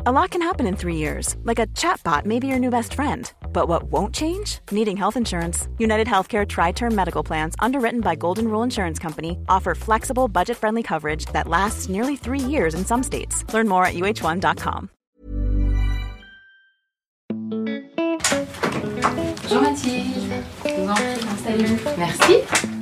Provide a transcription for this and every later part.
A lot can happen in 3 years, like a chatbot may be your new best friend. But what won't change? Needing health insurance. United Healthcare Tri-Term Medical Plans, underwritten by Golden Rule Insurance Company, offer flexible, budget-friendly coverage that lasts nearly 3 years in some states. Learn more at uh1.com. Bonjour Mathilde, je vous en prie, installez-vous. Merci.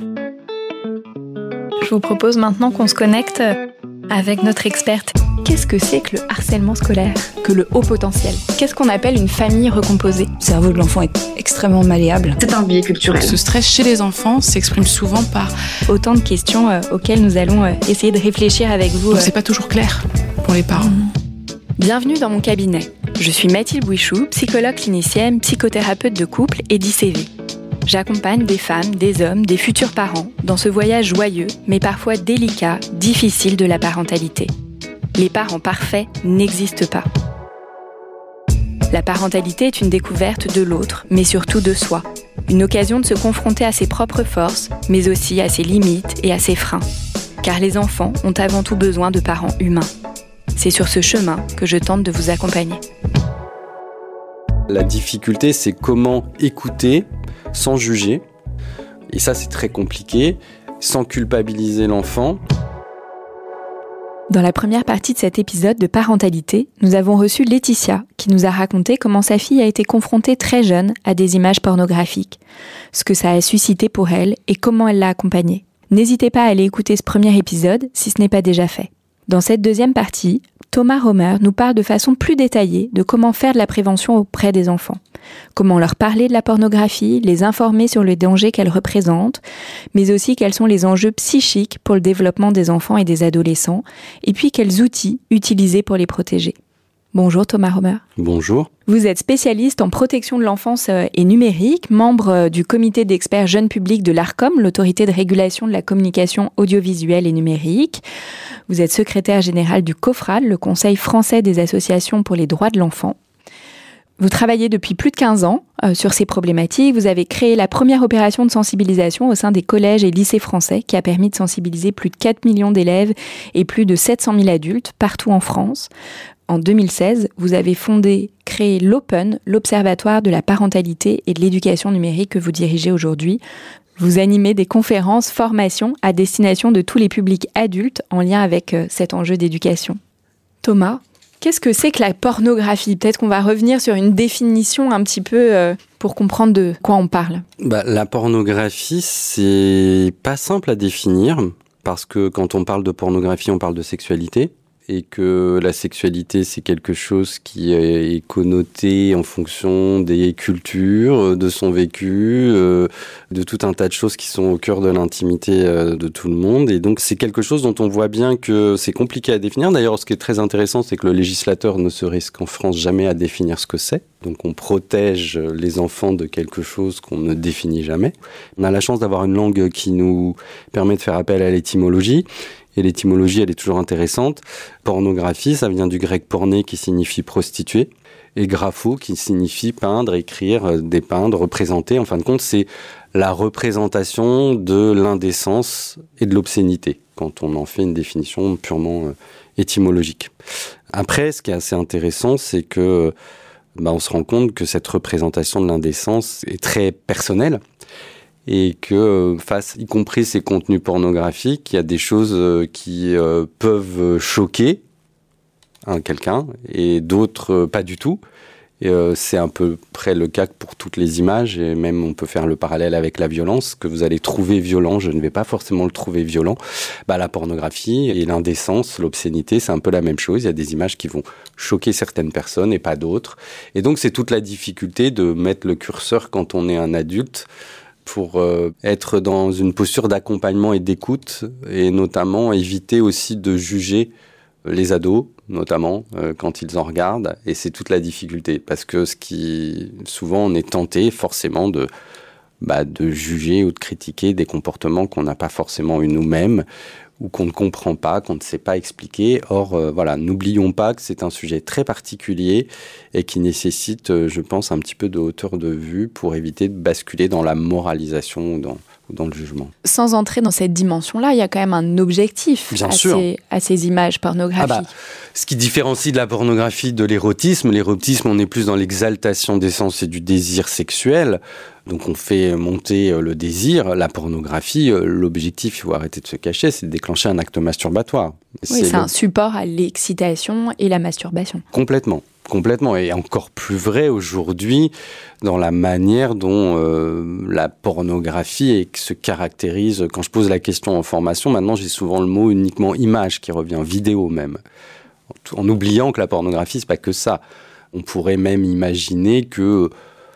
Je vous propose maintenant qu'on se connecte avec notre experte. Qu'est-ce que c'est que le harcèlement scolaire? Que le haut potentiel? Qu'est-ce qu'on appelle une famille recomposée? Le cerveau de l'enfant est extrêmement malléable. C'est un biais culturel. Ce stress chez les enfants s'exprime souvent par... Autant de questions auxquelles nous allons essayer de réfléchir avec vous. Donc c'est pas toujours clair pour les parents. Bienvenue dans mon cabinet. Je suis Mathilde Bouichou, psychologue clinicienne, psychothérapeute de couple et d'ICV. J'accompagne des femmes, des hommes, des futurs parents dans ce voyage joyeux, mais parfois délicat, difficile de la parentalité. Les parents parfaits n'existent pas. La parentalité est une découverte de l'autre, mais surtout de soi. Une occasion de se confronter à ses propres forces, mais aussi à ses limites et à ses freins. Car les enfants ont avant tout besoin de parents humains. C'est sur ce chemin que je tente de vous accompagner. La difficulté, c'est comment écouter sans juger. Et ça, c'est très compliqué, sans culpabiliser l'enfant. Dans la première partie de cet épisode de parentalité, nous avons reçu Laetitia, qui nous a raconté comment sa fille a été confrontée très jeune à des images pornographiques, ce que ça a suscité pour elle et comment elle l'a accompagnée. N'hésitez pas à aller écouter ce premier épisode si ce n'est pas déjà fait. Dans cette deuxième partie, Thomas Romer nous parle de façon plus détaillée de comment faire de la prévention auprès des enfants. Comment leur parler de la pornographie, les informer sur le danger qu'elle représente, mais aussi quels sont les enjeux psychiques pour le développement des enfants et des adolescents, et puis quels outils utiliser pour les protéger. Bonjour Thomas Romer. Bonjour. Vous êtes spécialiste en protection de l'enfance et numérique, membre du comité d'experts jeunes publics de l'ARCOM, l'autorité de régulation de la communication audiovisuelle et numérique. Vous êtes secrétaire général du COFRAL, le Conseil français des associations pour les droits de l'enfant. Vous travaillez depuis plus de 15 ans sur ces problématiques. Vous avez créé la première opération de sensibilisation au sein des collèges et lycées français qui a permis de sensibiliser plus de 4 millions d'élèves et plus de 700 000 adultes partout en France. En 2016, vous avez créé l'Open, l'Observatoire de la parentalité et de l'éducation numérique que vous dirigez aujourd'hui. Vous animez des conférences, formations à destination de tous les publics adultes en lien avec cet enjeu d'éducation. Thomas, qu'est-ce que c'est que la pornographie? Peut-être qu'on va revenir sur une définition un petit peu pour comprendre de quoi on parle. La pornographie, c'est pas simple à définir parce que quand on parle de pornographie, on parle de sexualité. Et que la sexualité, c'est quelque chose qui est connoté en fonction des cultures, de son vécu, de tout un tas de choses qui sont au cœur de l'intimité de tout le monde. Et donc, c'est quelque chose dont on voit bien que c'est compliqué à définir. D'ailleurs, ce qui est très intéressant, c'est que le législateur ne se risque en France jamais à définir ce que c'est. Donc, on protège les enfants de quelque chose qu'on ne définit jamais. On a la chance d'avoir une langue qui nous permet de faire appel à l'étymologie. Et l'étymologie, elle est toujours intéressante. Pornographie, ça vient du grec porné qui signifie prostituée. Et grapho qui signifie peindre, écrire, dépeindre, représenter. En fin de compte, c'est la représentation de l'indécence et de l'obscénité, quand on en fait une définition purement étymologique. Après, ce qui est assez intéressant, c'est que on se rend compte que cette représentation de l'indécence est très personnelle. Et que face, y compris ces contenus pornographiques, il y a des choses qui peuvent choquer quelqu'un et d'autres pas du tout. Et c'est à peu près le cas pour toutes les images et même on peut faire le parallèle avec la violence que vous allez trouver violent. Je ne vais pas forcément le trouver violent. La pornographie et l'indécence, l'obscénité, c'est un peu la même chose. Il y a des images qui vont choquer certaines personnes et pas d'autres. Et donc c'est toute la difficulté de mettre le curseur quand on est un adulte pour être dans une posture d'accompagnement et d'écoute, et notamment éviter aussi de juger les ados, notamment quand ils en regardent, et c'est toute la difficulté, parce que souvent on est tenté forcément de juger ou de critiquer des comportements qu'on n'a pas forcément eu nous-mêmes, ou qu'on ne comprend pas, qu'on ne sait pas expliquer. Or, n'oublions pas que c'est un sujet très particulier et qui nécessite, je pense, un petit peu de hauteur de vue pour éviter de basculer dans la moralisation, dans le jugement. Sans entrer dans cette dimension-là, il y a quand même un objectif à ces images pornographiques. Ce qui différencie de la pornographie de l'érotisme, on est plus dans l'exaltation des sens et du désir sexuel. Donc on fait monter le désir. La pornographie, l'objectif, il faut arrêter de se cacher, c'est de déclencher un acte masturbatoire. C'est un support à l'excitation et la masturbation. Complètement, et encore plus vrai aujourd'hui dans la manière dont la pornographie se caractérise. Quand je pose la question en formation, maintenant j'ai souvent le mot uniquement image qui revient, vidéo même, en oubliant que la pornographie c'est pas que ça. On pourrait même imaginer que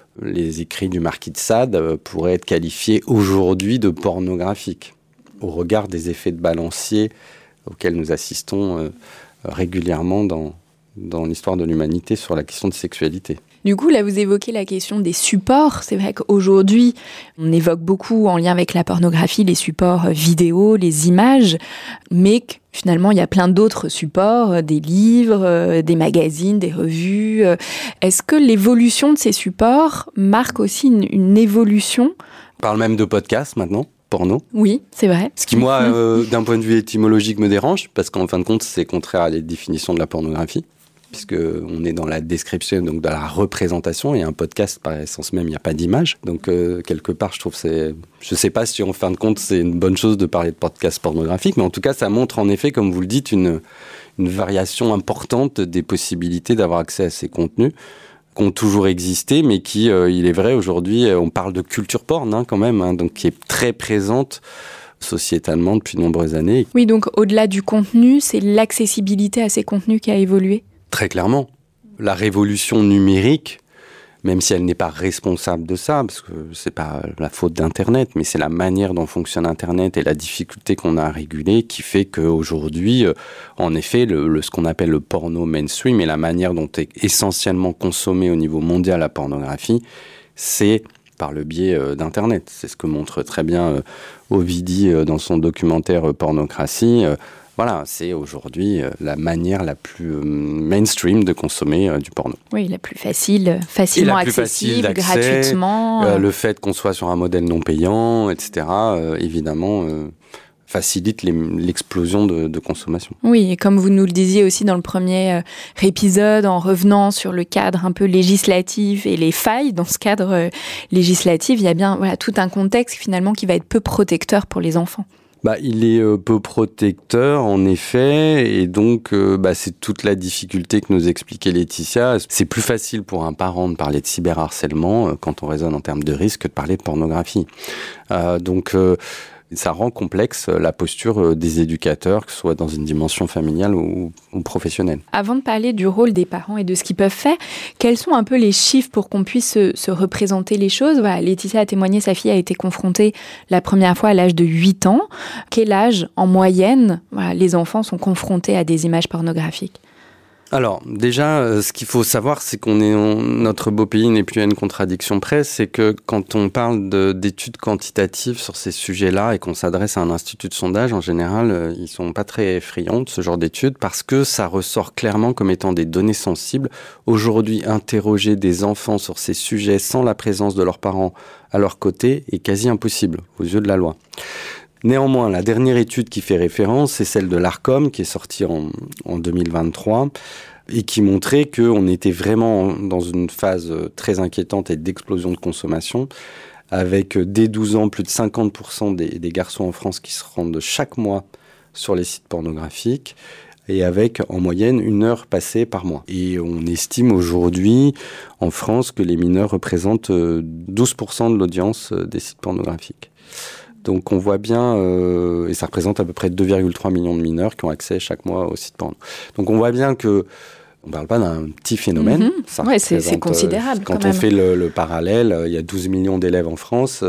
les écrits du marquis de Sade pourraient être qualifiés aujourd'hui de pornographiques, au regard des effets de balancier auxquels nous assistons régulièrement dans l'histoire de l'humanité sur la question de sexualité. Du coup, là, vous évoquez la question des supports. C'est vrai qu'aujourd'hui, on évoque beaucoup, en lien avec la pornographie, les supports vidéo, les images, mais finalement, il y a plein d'autres supports, des livres, des magazines, des revues. Est-ce que l'évolution de ces supports marque aussi une évolution ? On parle même de podcasts maintenant, porno. Oui, c'est vrai. Ce qui, moi, d'un point de vue étymologique, me dérange, parce qu'en fin de compte, c'est contraire à la définition de la pornographie, puisqu'on est dans la description, donc dans la représentation, et un podcast, par essence même, il n'y a pas d'image. Donc, quelque part, je trouve je ne sais pas si, en fin de compte, c'est une bonne chose de parler de podcast pornographique, mais en tout cas, ça montre, en effet, comme vous le dites, une variation importante des possibilités d'avoir accès à ces contenus, qui ont toujours existé, mais qui, il est vrai, aujourd'hui, on parle de culture porn, quand même, donc qui est très présente sociétalement depuis de nombreuses années. Oui, donc au-delà du contenu, c'est l'accessibilité à ces contenus qui a évolué. Très clairement. La révolution numérique, même si elle n'est pas responsable de ça, parce que c'est pas la faute d'Internet, mais c'est la manière dont fonctionne Internet et la difficulté qu'on a à réguler qui fait qu'aujourd'hui, en effet, ce qu'on appelle le porno mainstream et la manière dont est essentiellement consommée au niveau mondial la pornographie, c'est par le biais d'Internet. C'est ce que montre très bien Ovidi dans son documentaire Pornocratie. Voilà, c'est aujourd'hui la manière la plus mainstream de consommer du porno. Oui, la plus facilement accessible, gratuitement. Le fait qu'on soit sur un modèle non payant, etc., évidemment, facilite l'explosion de consommation. Oui, et comme vous nous le disiez aussi dans le premier épisode, en revenant sur le cadre un peu législatif et les failles dans ce cadre législatif, il y a bien tout un contexte finalement qui va être peu protecteur pour les enfants. Il est peu protecteur, en effet, et donc c'est toute la difficulté que nous expliquait Laetitia. C'est plus facile pour un parent de parler de cyberharcèlement quand on raisonne en termes de risque que de parler de pornographie. Ça rend complexe la posture des éducateurs, que ce soit dans une dimension familiale ou professionnelle. Avant de parler du rôle des parents et de ce qu'ils peuvent faire, quels sont un peu les chiffres pour qu'on puisse se représenter les choses ? Voilà, Laetitia a témoigné, sa fille a été confrontée la première fois à l'âge de 8 ans. Quel âge, en moyenne, les enfants sont confrontés à des images pornographiques ? Alors, déjà, ce qu'il faut savoir, c'est notre beau pays n'est plus à une contradiction près, c'est que quand on parle d'études quantitatives sur ces sujets-là et qu'on s'adresse à un institut de sondage, en général, ils sont pas très friands de ce genre d'études parce que ça ressort clairement comme étant des données sensibles. Aujourd'hui, interroger des enfants sur ces sujets sans la présence de leurs parents à leur côté est quasi impossible aux yeux de la loi. Néanmoins, la dernière étude qui fait référence, c'est celle de l'Arcom, qui est sortie en 2023, et qui montrait qu'on était vraiment dans une phase très inquiétante et d'explosion de consommation, avec dès 12 ans, plus de 50% des garçons en France qui se rendent chaque mois sur les sites pornographiques, et avec en moyenne 1 heure passée par mois. Et on estime aujourd'hui, en France, que les mineurs représentent 12% de l'audience des sites pornographiques. Donc on voit bien, et ça représente à peu près 2,3 millions de mineurs qui ont accès chaque mois au site porno. Donc on voit bien que on ne parle pas d'un petit phénomène. Oui, c'est considérable. Quand on fait le parallèle, il y a 12 millions d'élèves en France,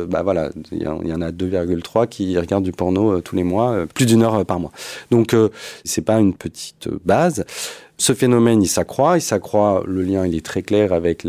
il y en a 2,3 qui regardent du porno tous les mois, plus d'1 heure par mois. Donc c'est pas une petite base. Ce phénomène, il s'accroît, le lien il est très clair avec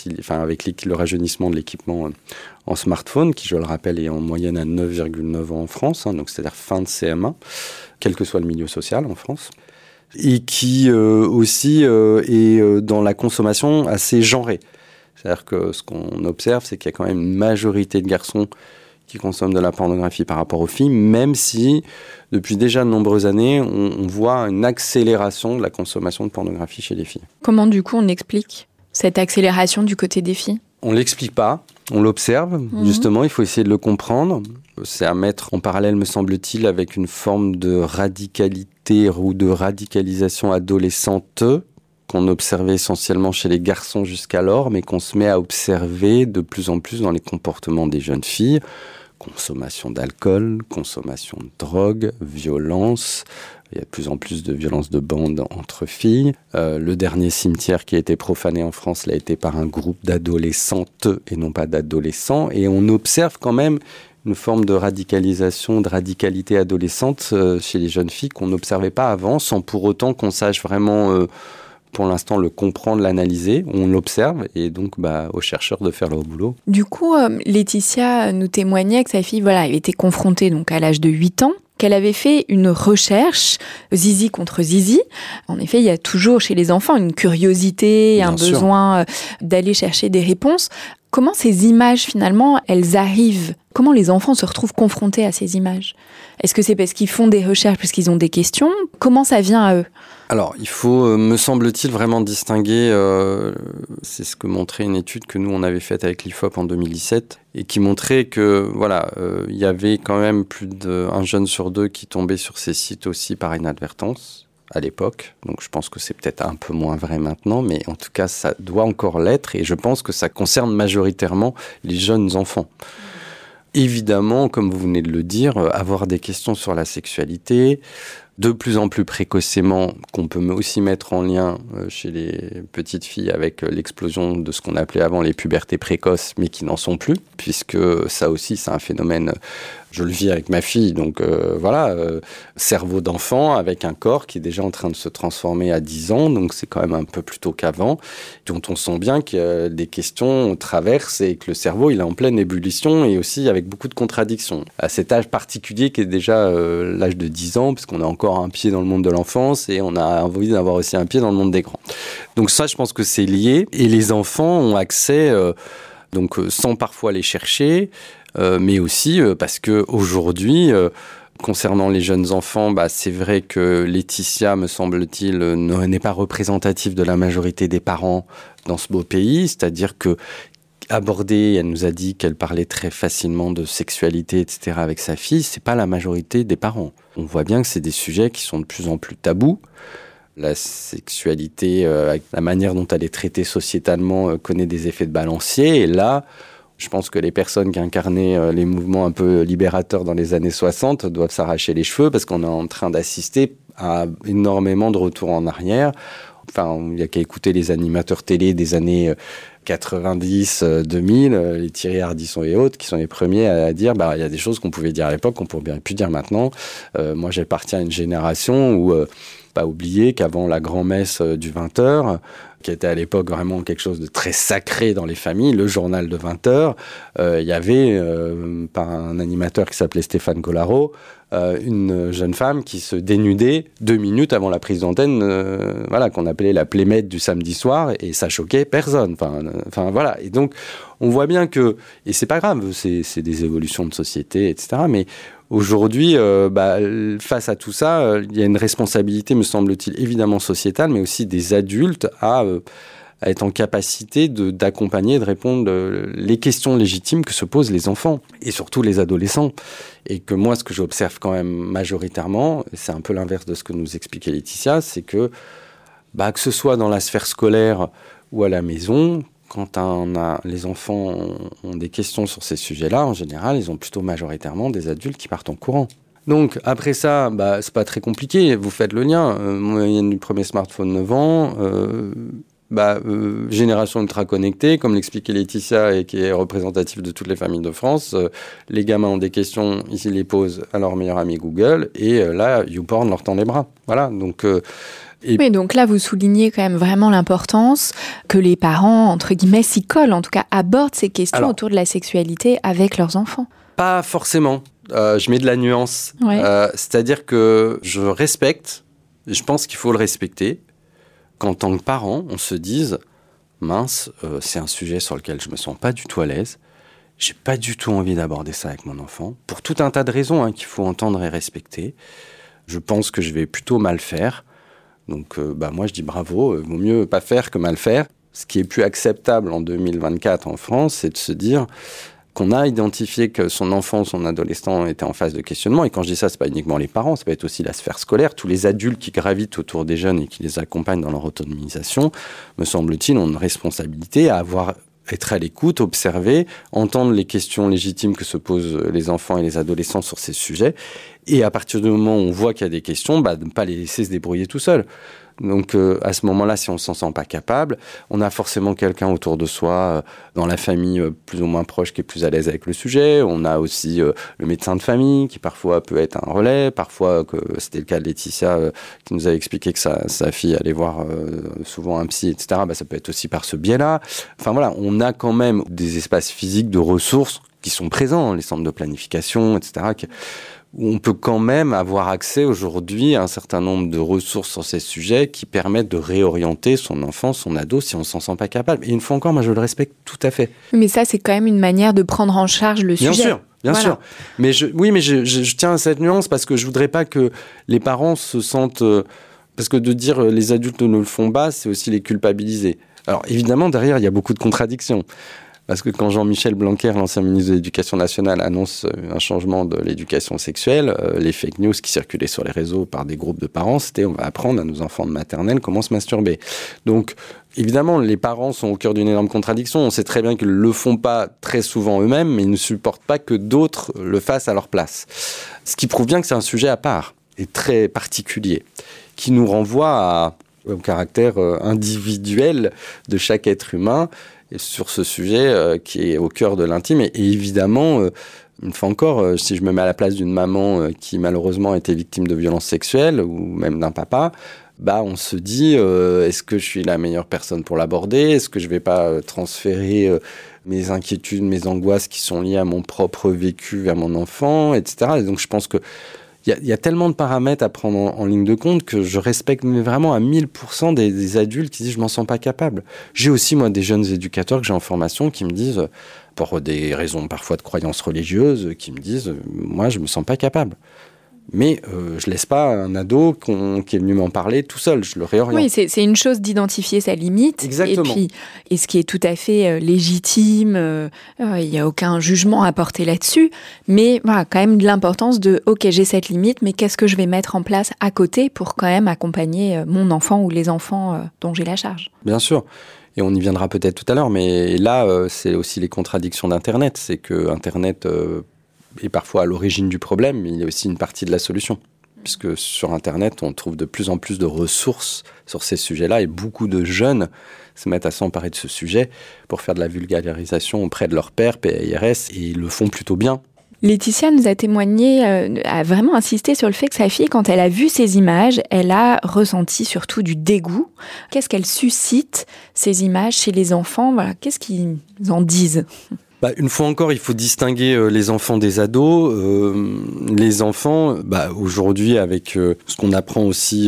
le rajeunissement de l'équipement en smartphone, qui je le rappelle est en moyenne à 9,9 ans en France, donc c'est-à-dire fin de CM1, quel que soit le milieu social en France, et qui aussi est dans la consommation assez genrée. C'est-à-dire que ce qu'on observe, c'est qu'il y a quand même une majorité de garçons qui consomment de la pornographie par rapport aux filles, même si depuis déjà de nombreuses années, on voit une accélération de la consommation de pornographie chez les filles. Comment du coup on explique cette accélération du côté des filles ? On ne l'explique pas, on l'observe. Justement, il faut essayer de le comprendre. C'est à mettre en parallèle, me semble-t-il, avec une forme de radicalité ou de radicalisation adolescente qu'on observait essentiellement chez les garçons jusqu'alors, mais qu'on se met à observer de plus en plus dans les comportements des jeunes filles. Consommation d'alcool, consommation de drogue, violence. Il y a de plus en plus de violences de bande entre filles. Le dernier cimetière qui a été profané en France l'a été par un groupe d'adolescentes et non pas d'adolescents. Et on observe quand même une forme de radicalisation, de radicalité adolescente chez les jeunes filles qu'on n'observait pas avant, sans pour autant qu'on sache vraiment... pour l'instant, le comprendre, l'analyser, on l'observe, et donc aux chercheurs de faire leur boulot. Du coup, Laetitia nous témoignait que sa fille avait été confrontée donc, à l'âge de 8 ans, qu'elle avait fait une recherche, zizi contre zizi. En effet, il y a toujours chez les enfants une curiosité, un besoin d'aller chercher des réponses. Comment ces images, finalement, elles arrivent ? Comment les enfants se retrouvent confrontés à ces images ? Est-ce que c'est parce qu'ils font des recherches, parce qu'ils ont des questions ? Comment ça vient à eux ? Alors, il faut, me semble-t-il, vraiment distinguer, c'est ce que montrait une étude que nous, on avait faite avec l'IFOP en 2017, et qui montrait que, il y avait quand même plus d'un jeune sur 2 qui tombait sur ces sites aussi par inadvertance à l'époque. Donc, je pense que c'est peut-être un peu moins vrai maintenant, mais en tout cas, ça doit encore l'être, et je pense que ça concerne majoritairement les jeunes enfants. Évidemment, comme vous venez de le dire, avoir des questions sur la sexualité, de plus en plus précocement, qu'on peut aussi mettre en lien chez les petites filles avec l'explosion de ce qu'on appelait avant les pubertés précoces, mais qui n'en sont plus, puisque ça aussi, c'est un phénomène... Je le vis avec ma fille, donc cerveau d'enfant avec un corps qui est déjà en train de se transformer à 10 ans, donc c'est quand même un peu plus tôt qu'avant, dont on sent bien que des questions traversent et que le cerveau il est en pleine ébullition et aussi avec beaucoup de contradictions. À cet âge particulier qui est déjà l'âge de 10 ans, puisqu'on a encore un pied dans le monde de l'enfance et on a envie d'avoir aussi un pied dans le monde des grands. Donc ça, je pense que c'est lié, et les enfants ont accès, sans parfois les chercher, mais aussi parce qu'aujourd'hui, concernant les jeunes enfants, c'est vrai que Laetitia, me semble-t-il, n'est pas représentative de la majorité des parents dans ce beau pays, c'est-à-dire que abordée, elle nous a dit qu'elle parlait très facilement de sexualité, etc. avec sa fille, c'est pas la majorité des parents. On voit bien que c'est des sujets qui sont de plus en plus tabous. La sexualité, avec la manière dont elle est traitée sociétalement, connaît des effets de balancier, et là... Je pense que les personnes qui incarnaient les mouvements un peu libérateurs dans les années 60 doivent s'arracher les cheveux parce qu'on est en train d'assister à énormément de retours en arrière. Enfin, il n'y a qu'à écouter les animateurs télé des années 90, 2000, les Thierry Ardisson et autres, qui sont les premiers à dire il y a des choses qu'on pouvait dire à l'époque qu'on ne pourrait plus dire maintenant. Moi, j'appartiens à une génération où... pas oublier qu'avant la grand-messe du 20h, qui était à l'époque vraiment quelque chose de très sacré dans les familles, le journal de 20h, il y avait, par un animateur qui s'appelait Stéphane Collaro, une jeune femme qui se dénudait 2 minutes avant la prise d'antenne, qu'on appelait la plémette du samedi soir, et ça choquait personne. Voilà. Et donc, on voit bien que, et c'est pas grave, c'est des évolutions de société, etc., mais aujourd'hui, face à tout ça, il y a une responsabilité, me semble-t-il, évidemment sociétale, mais aussi des adultes à être en capacité d'accompagner, de répondre les questions légitimes que se posent les enfants, et surtout les adolescents. Et que moi, ce que j'observe quand même majoritairement, c'est un peu l'inverse de ce que nous expliquait Laetitia, c'est que ce soit dans la sphère scolaire ou à la maison, quand les enfants ont des questions sur ces sujets-là, en général, ils ont plutôt majoritairement des adultes qui partent en courant. Donc, après ça, c'est pas très compliqué, vous faites le lien. Moyenne du premier smartphone, 9 ans, génération ultra connectée, comme l'expliquait Laetitia et qui est représentative de toutes les familles de France. Les gamins ont des questions, ils les posent à leur meilleur ami Google, et là, YouPorn leur tend les bras. Voilà, donc... Oui, donc là, vous soulignez quand même vraiment l'importance que les parents, entre guillemets, s'y collent, en tout cas abordent ces questions autour de la sexualité avec leurs enfants. Pas forcément. Je mets de la nuance. Ouais. C'est-à-dire que je respecte, je pense qu'il faut le respecter, qu'en tant que parent, on se dise « mince, c'est un sujet sur lequel je me sens pas du tout à l'aise j'ai pas du tout envie d'aborder ça avec mon enfant, pour tout un tas de raisons qu'il faut entendre et respecter. Je pense que je vais plutôt mal faire. Donc moi je dis bravo, vaut mieux pas faire que mal faire. Ce qui est plus acceptable en 2024 en France, c'est de se dire qu'on a identifié que son enfant, son adolescent était en phase de questionnement. Et quand je dis ça, c'est pas uniquement les parents, ça peut être aussi la sphère scolaire. Tous les adultes qui gravitent autour des jeunes et qui les accompagnent dans leur autonomisation, me semble-t-il, ont une responsabilité à être à l'écoute, observer, entendre les questions légitimes que se posent les enfants et les adolescents sur ces sujets. Et à partir du moment où on voit qu'il y a des questions, de ne pas les laisser se débrouiller tout seuls. Donc à ce moment-là, si on ne s'en sent pas capable, on a forcément quelqu'un autour de soi, dans la famille plus ou moins proche, qui est plus à l'aise avec le sujet. On a aussi le médecin de famille, qui parfois peut être un relais. Parfois, c'était le cas de Laetitia, qui nous a expliqué que sa fille allait voir souvent un psy, etc. Ça peut être aussi par ce biais-là. Enfin voilà, on a quand même des espaces physiques de ressources qui sont présents, les centres de planification, etc., où on peut quand même avoir accès aujourd'hui à un certain nombre de ressources sur ces sujets qui permettent de réorienter son enfant, son ado, si on ne s'en sent pas capable. Et une fois encore, moi, je le respecte tout à fait. Mais ça, c'est quand même une manière de prendre en charge le sujet. Bien sûr. Mais je tiens à cette nuance parce que je ne voudrais pas que les parents se sentent... parce que de dire les adultes ne le font pas, c'est aussi les culpabiliser. Alors, évidemment, derrière, il y a beaucoup de contradictions. Parce que quand Jean-Michel Blanquer, l'ancien ministre de l'Éducation nationale, annonce un changement de l'éducation sexuelle, les fake news qui circulaient sur les réseaux par des groupes de parents, c'était « on va apprendre à nos enfants de maternelle comment se masturber ». Donc, évidemment, les parents sont au cœur d'une énorme contradiction. On sait très bien qu'ils ne le font pas très souvent eux-mêmes, mais ils ne supportent pas que d'autres le fassent à leur place. Ce qui prouve bien que c'est un sujet à part et très particulier, qui nous renvoie au caractère individuel de chaque être humain, sur ce sujet qui est au cœur de l'intime. Et évidemment, une fois encore, si je me mets à la place d'une maman qui malheureusement a été victime de violences sexuelles, ou même d'un papa, on se dit, est-ce que je suis la meilleure personne pour l'aborder ? Est-ce que je ne vais pas transférer mes inquiétudes, mes angoisses qui sont liées à mon propre vécu vers mon enfant, etc. Et donc je pense que il y a tellement de paramètres à prendre en ligne de compte que je respecte vraiment à 1000% des adultes qui disent « je m'en sens pas capable ». J'ai aussi, moi, des jeunes éducateurs que j'ai en formation qui me disent, pour des raisons parfois de croyances religieuses, qui me disent « moi, je me sens pas capable ». Mais je laisse pas un ado qui est venu m'en parler tout seul, je le réoriente. Oui, c'est une chose d'identifier sa limite. Exactement. Et ce qui est tout à fait légitime, il n'y a aucun jugement à porter là-dessus, mais voilà, quand même de l'importance de « ok, j'ai cette limite, mais qu'est-ce que je vais mettre en place à côté pour quand même accompagner mon enfant ou les enfants dont j'ai la charge ?» Bien sûr. Et on y viendra peut-être tout à l'heure, mais là, c'est aussi les contradictions d'Internet. C'est que Internet est parfois à l'origine du problème, mais il y a aussi une partie de la solution. Puisque sur Internet, on trouve de plus en plus de ressources sur ces sujets-là, et beaucoup de jeunes se mettent à s'emparer de ce sujet pour faire de la vulgarisation auprès de leurs pairs, PAIRS, et ils le font plutôt bien. Laetitia nous a témoigné, a vraiment insisté sur le fait que sa fille, quand elle a vu ces images, elle a ressenti surtout du dégoût. Qu'est-ce qu'elle suscite, ces images, chez les enfants ? Voilà, qu'est-ce qu'ils en disent ? Une fois encore, il faut distinguer les enfants des ados. Les enfants, aujourd'hui, avec ce qu'on apprend aussi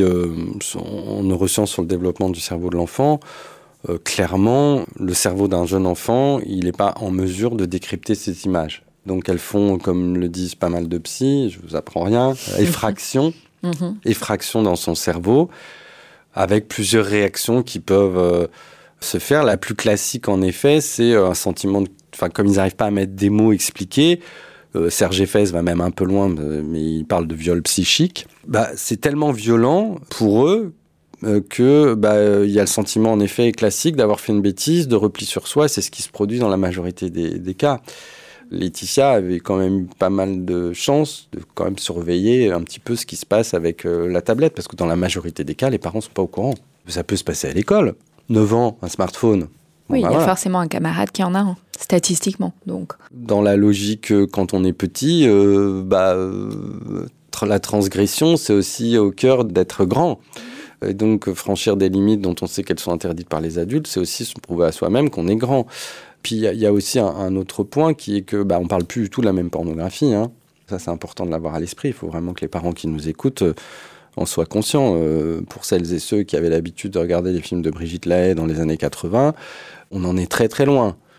en neurosciences sur le développement du cerveau de l'enfant, clairement, le cerveau d'un jeune enfant, il n'est pas en mesure de décrypter ces images. Donc elles font, comme le disent pas mal de psys, je vous apprends rien, effraction dans son cerveau, avec plusieurs réactions qui peuvent se faire. La plus classique, en effet, c'est un sentiment de... comme ils n'arrivent pas à mettre des mots expliqués, Serge Effès va même un peu loin, mais il parle de viol psychique. C'est tellement violent pour eux que il y a le sentiment, en effet, classique d'avoir fait une bêtise, de repli sur soi. C'est ce qui se produit dans la majorité des cas. Laetitia avait quand même eu pas mal de chance de quand même surveiller un petit peu ce qui se passe avec la tablette, parce que dans la majorité des cas, les parents ne sont pas au courant. Ça peut se passer à l'école. 9 ans, un smartphone. Oui, il y a forcément un camarade qui en a un, statistiquement. Donc. Dans la logique, quand on est petit, la transgression, c'est aussi au cœur d'être grand. Et donc, franchir des limites dont on sait qu'elles sont interdites par les adultes, c'est aussi se prouver à soi-même qu'on est grand. Puis, il y a aussi un autre point qui est que on ne parle plus du tout de la même pornographie. Hein. Ça, c'est important de l'avoir à l'esprit. Il faut vraiment que les parents qui nous écoutent en soient conscients. Pour celles et ceux qui avaient l'habitude de regarder les films de Brigitte Lahaie dans les années 80, on en est très très loin.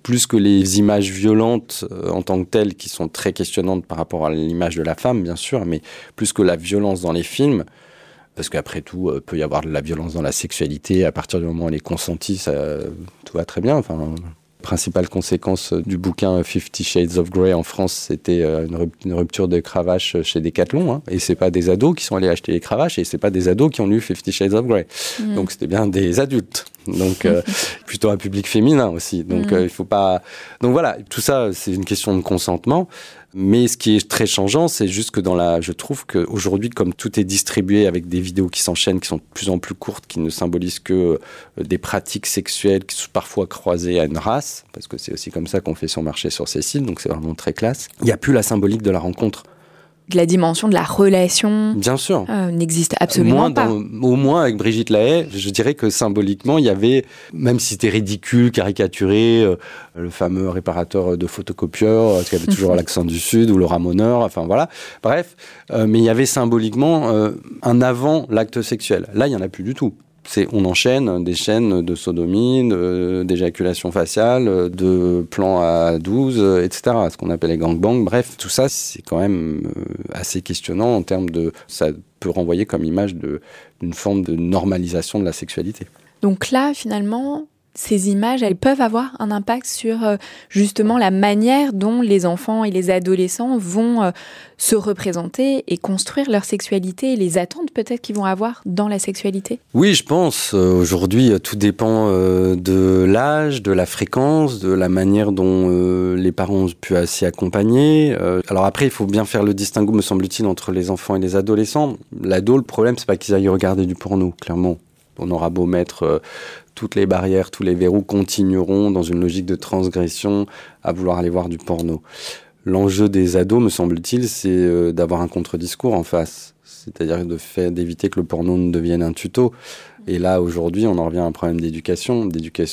plus que les images violentes en tant que telles, qui sont très questionnantes par rapport à l'image de la femme, bien sûr, mais plus que la violence dans les films, parce qu'après tout, peut y avoir de la violence dans la sexualité, à partir du moment où elle est consentie, tout va très bien. Enfin, principale conséquence du bouquin 50 Shades of Grey en France, c'était une rupture de cravache chez Decathlon. Hein, et c'est pas des ados qui sont allés acheter les cravaches, et c'est pas des ados qui ont lu 50 Shades of Grey. Donc c'était bien des adultes. Donc plutôt un public féminin aussi. Donc il faut pas. Donc voilà, tout ça, c'est une question de consentement. Mais ce qui est très changeant, c'est juste que je trouve qu'aujourd'hui, comme tout est distribué avec des vidéos qui s'enchaînent, qui sont de plus en plus courtes, qui ne symbolisent que des pratiques sexuelles qui sont parfois croisées à une race, parce que c'est aussi comme ça qu'on fait son marché sur ces sites, donc c'est vraiment très classe. Il n'y a plus la symbolique de la rencontre. La dimension de la relation, bien sûr, n'existe absolument pas. Au moins avec Brigitte Lahaie, je dirais que symboliquement, il y avait, même si c'était ridicule, caricaturé, le fameux réparateur de photocopieurs, qui avait toujours l'accent du Sud, ou le ramoneur, enfin voilà. Bref, mais il y avait symboliquement un avant l'acte sexuel. Là, il n'y en a plus du tout. On enchaîne des chaînes de sodomie, d'éjaculation faciale, de plans à 12, etc. Ce qu'on appelle les gangbangs. Bref, tout ça, c'est quand même assez questionnant en termes de... Ça peut renvoyer comme image d'une forme de normalisation de la sexualité. Donc là, finalement, ces images, elles peuvent avoir un impact sur justement la manière dont les enfants et les adolescents vont se représenter et construire leur sexualité et les attentes peut-être qu'ils vont avoir dans la sexualité. Oui, je pense. Aujourd'hui, tout dépend de l'âge, de la fréquence, de la manière dont les parents ont pu s'y accompagner. Alors après, il faut bien faire le distinguo, me semble-t-il, entre les enfants et les adolescents. L'ado, le problème, c'est pas qu'ils aillent regarder du porno, clairement. On aura beau mettre toutes les barrières, tous les verrous continueront dans une logique de transgression à vouloir aller voir du porno. L'enjeu des ados, me semble-t-il, c'est d'avoir un contre-discours en face. C'est-à-dire d'éviter que le porno ne devienne un tuto. Et là, aujourd'hui, on en revient à un problème d'éducation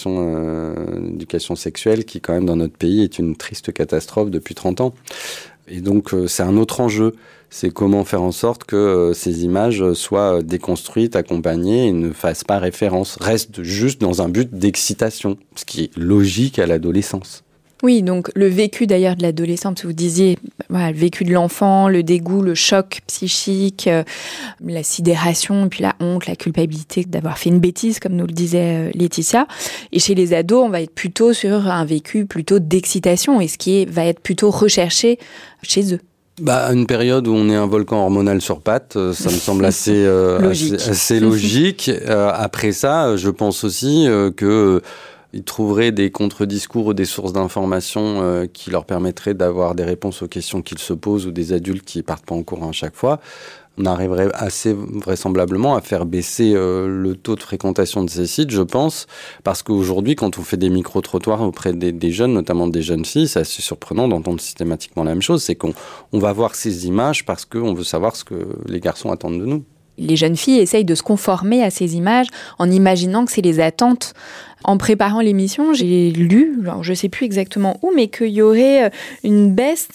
sexuelle qui, quand même, dans notre pays, est une triste catastrophe depuis 30 ans. Et donc, c'est un autre enjeu. C'est comment faire en sorte que ces images soient déconstruites, accompagnées et ne fassent pas référence, restent juste dans un but d'excitation, ce qui est logique à l'adolescence. Oui, donc le vécu d'ailleurs de l'adolescent, parce que vous disiez, voilà, le vécu de l'enfant, le dégoût, le choc psychique, la sidération, puis la honte, la culpabilité d'avoir fait une bêtise, comme nous le disait Laetitia. Et chez les ados, on va être plutôt sur un vécu plutôt d'excitation, et ce qui va être plutôt recherché chez eux. Une période où on est un volcan hormonal sur pattes, ça me semble assez logique. Après ça, je pense aussi qu'ils trouveraient des contre-discours ou des sources d'informations qui leur permettraient d'avoir des réponses aux questions qu'ils se posent, ou des adultes qui partent pas en courant à chaque fois. On arriverait assez vraisemblablement à faire baisser le taux de fréquentation de ces sites, je pense, parce qu'aujourd'hui, quand on fait des micro-trottoirs auprès des jeunes, notamment des jeunes filles, c'est assez surprenant d'entendre systématiquement la même chose, c'est qu'on va voir ces images parce qu'on veut savoir ce que les garçons attendent de nous. Les jeunes filles essayent de se conformer à ces images en imaginant que c'est les attentes. En préparant l'émission, j'ai lu, alors je ne sais plus exactement où, mais qu'il y aurait une baisse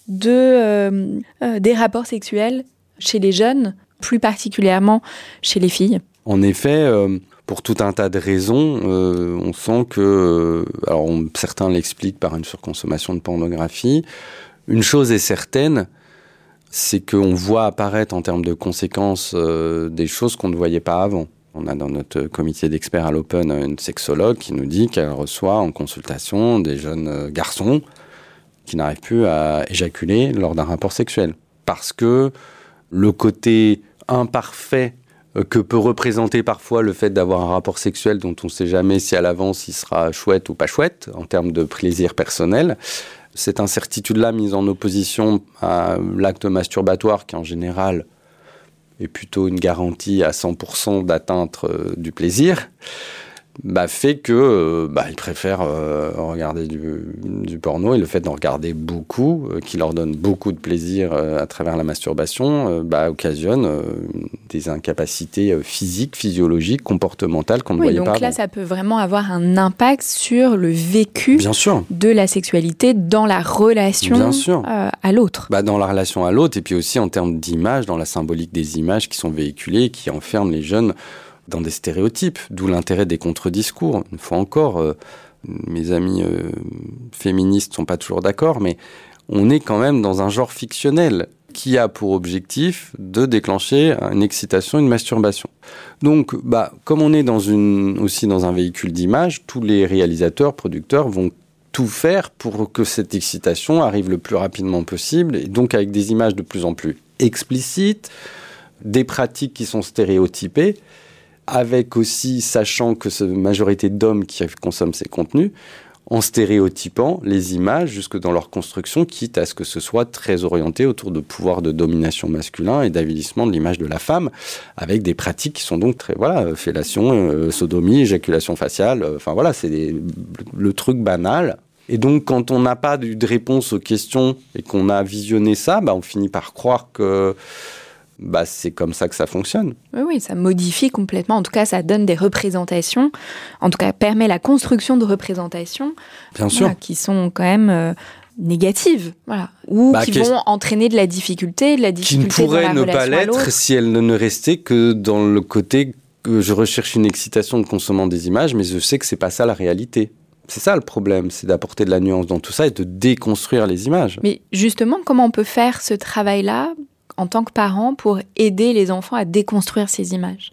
des rapports sexuels chez les jeunes, plus particulièrement chez les filles. En effet, pour tout un tas de raisons, on sent que... certains l'expliquent par une surconsommation de pornographie. Une chose est certaine, c'est qu'on voit apparaître en termes de conséquences des choses qu'on ne voyait pas avant. On a dans notre comité d'experts à l'Open une sexologue qui nous dit qu'elle reçoit en consultation des jeunes garçons qui n'arrivent plus à éjaculer lors d'un rapport sexuel. Parce que le côté imparfait que peut représenter parfois le fait d'avoir un rapport sexuel dont on ne sait jamais si à l'avance il sera chouette ou pas chouette en termes de plaisir personnel, cette incertitude-là mise en opposition à l'acte masturbatoire qui en général est plutôt une garantie à 100% d'atteinte du plaisir, fait que ils préfèrent regarder du porno, et le fait d'en regarder beaucoup, qui leur donne beaucoup de plaisir à travers la masturbation, occasionne des incapacités physiques, physiologiques, comportementales qu'on ne voyait pas avant. Donc là, ça peut vraiment avoir un impact sur le vécu de la sexualité dans la relation à l'autre. Dans la relation à l'autre, et puis aussi en termes d'image, dans la symbolique des images qui sont véhiculées, qui enferment les jeunes dans des stéréotypes, d'où l'intérêt des contre-discours. Une fois encore, mes amis féministes sont pas toujours d'accord, mais on est quand même dans un genre fictionnel qui a pour objectif de déclencher une excitation, une masturbation. Donc, comme on est aussi dans un véhicule d'image, tous les réalisateurs, producteurs vont tout faire pour que cette excitation arrive le plus rapidement possible, et donc avec des images de plus en plus explicites, des pratiques qui sont stéréotypées, avec aussi, sachant que c'est une majorité d'hommes qui consomment ces contenus, en stéréotypant les images jusque dans leur construction, quitte à ce que ce soit très orienté autour de pouvoirs de domination masculin et d'avilissement de l'image de la femme, avec des pratiques qui sont donc très, fellation, sodomie, éjaculation faciale, c'est le truc banal. Et donc, quand on n'a pas de réponse aux questions et qu'on a visionné ça, on finit par croire que c'est comme ça que ça fonctionne. Oui, ça modifie complètement. En tout cas, ça donne des représentations. En tout cas, permet la construction de représentations. Bien sûr. Qui sont quand même négatives. Ou qui vont entraîner de la difficulté qui ne pourrait ne pas l'être si elle ne restait que dans le côté que je recherche une excitation en consommant des images, mais je sais que c'est pas ça la réalité. C'est ça le problème, c'est d'apporter de la nuance dans tout ça et de déconstruire les images. Mais justement, comment on peut faire ce travail-là en tant que parent pour aider les enfants à déconstruire ces images?